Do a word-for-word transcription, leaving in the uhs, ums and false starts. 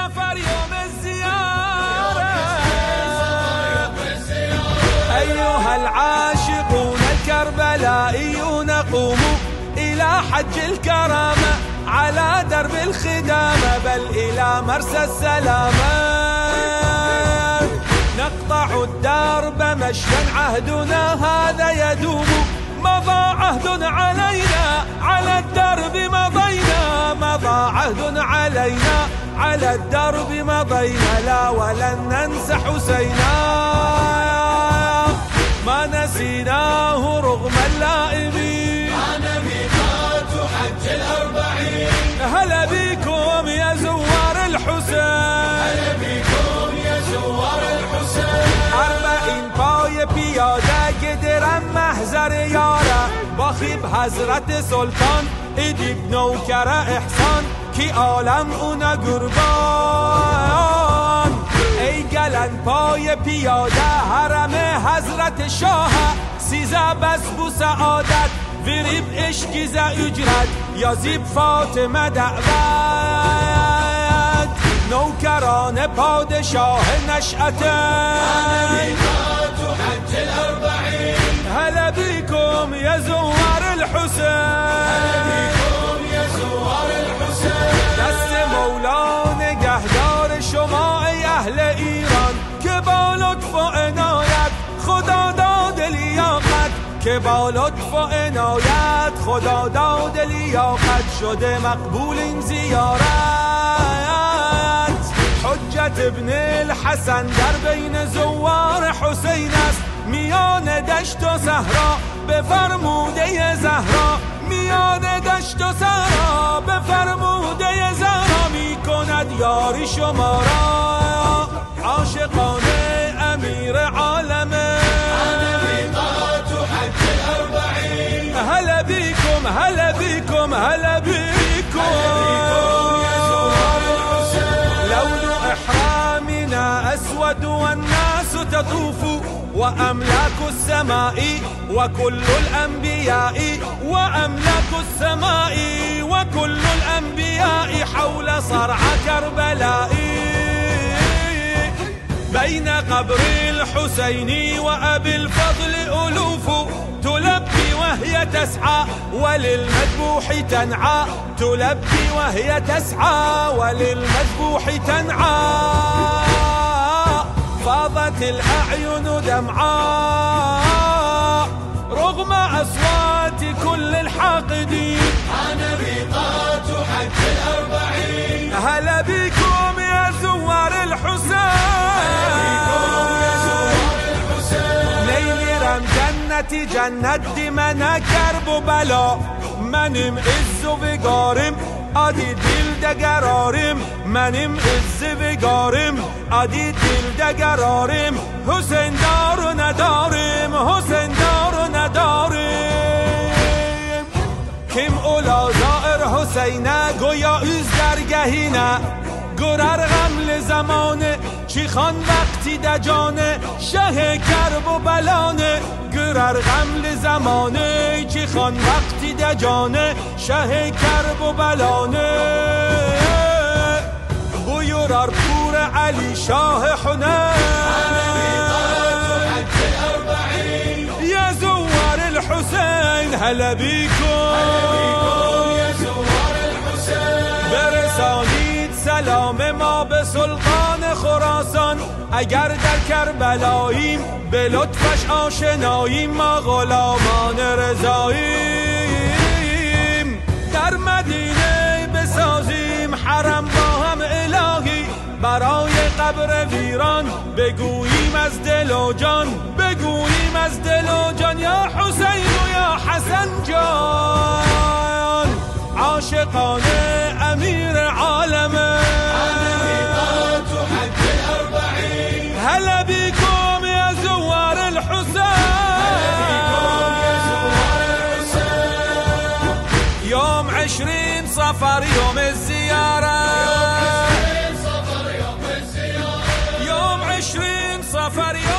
صفر يوم الزيارة. أيها العاشقون الكربلائيون قوموا إلى حج الكرامة على درب الخدامة بل إلى مرسى السلامة. نقطع الدرب مشيا عهدنا هذا يدوم، مضى عهد علينا على الدرب مضينا، مضى عهد علينا على الدرب مضينا، لا ولن ننسى حسينا ما نسيناه رغم اللائمين. أنا ميقات حج الأربعين، هلا بكم يا زوار الحسين، هلا بكم يا زوار الحسين. اربعین پای پیاده گدرم محضر یاره، با خیب حضرت سلطان ایدیب نوکر احسان کی عالم اونا قربان. ای گلن پای پیاده حرم حضرت شاه، سیزه بس بو سعادت وریب اشکیزه اجرت یا زیب فاطمه دعوت. نوکران پادشاه نشأت، أنا ميقات حج الأربعين، هلا بكم يا زوار الحسين، هلا بكم يا زوار الحسين. دست مولا نگهدار شما ای اهل ایران که با لطف و عنایت خدا داد لیاقت، که با لطف و عنایت خدا داد لیاقت شده مقبول این زیارت. حجت ابن الحسن در بین زوار حسین است، میان دشت و صحرا به فرموده زهرا، میان دشت و صحرا به فرموده زهرا می کند یاری شما را عاشقانه امیر عالمه. أنا ميقات حج الأربعين، هلا بكم هلا بكم هلا بكم يا زوار الحسين. لون إحرامنا أسود والناس تطوف، وأملاك السماء وكل الأنبياء، وأملاك السماء وكل الأنبياء حول صرع كربلاء. بين قبر الحسين وأبي الفضل ألوف تلبي وهي تسعى وللمذبوح تنعى، تلبي وهي تسعى وللمذبوح تنعى. فاضت الأعين دمعاء رغم أصوات كل الحاقدين. أنا ميقات حج الأربعين، هلا بكم يا زوار الحسين، نیمیرم جنتی جنت دی من کرب و بلا، منیم عز و بگارم آدی دل دگرارم، منیم عز بگارم آدی دل دگرارم. حسین دار و ندارم، حسین دار و ندارم. کم اولا زائر حسینه گویا از درگهینه، گرر غمل زمانه چی خان وقتی دجانه، شه کرب و بلانه گرر غمل زمانه چی خان وقتی دجانه، شه کرب و بلانه. بویرار پور علی شاه حنین، أنا ميقات حج الأربعين، یا زوار الحسین هلا بكم يا زوار الحسين. برسانید سلام ما به سلطان خراسان، اگر در کربلاییم به لطفش آشناییم، ما غلامان رضاییم. در مدینه بسازیم حرم با هم الهی، برای قبر ویران بگوییم از دل و جان، بگوییم از دل و جان یا حسین و یا حسن جان. عاشقانه امیر عالمه، أنا ميقات حج الأربعين، هلا بكم يا زوار الحسين. يوم عشرين صفر يوم الزيارة، صفر يوم الزيارة، يوم عشرين صفر يوم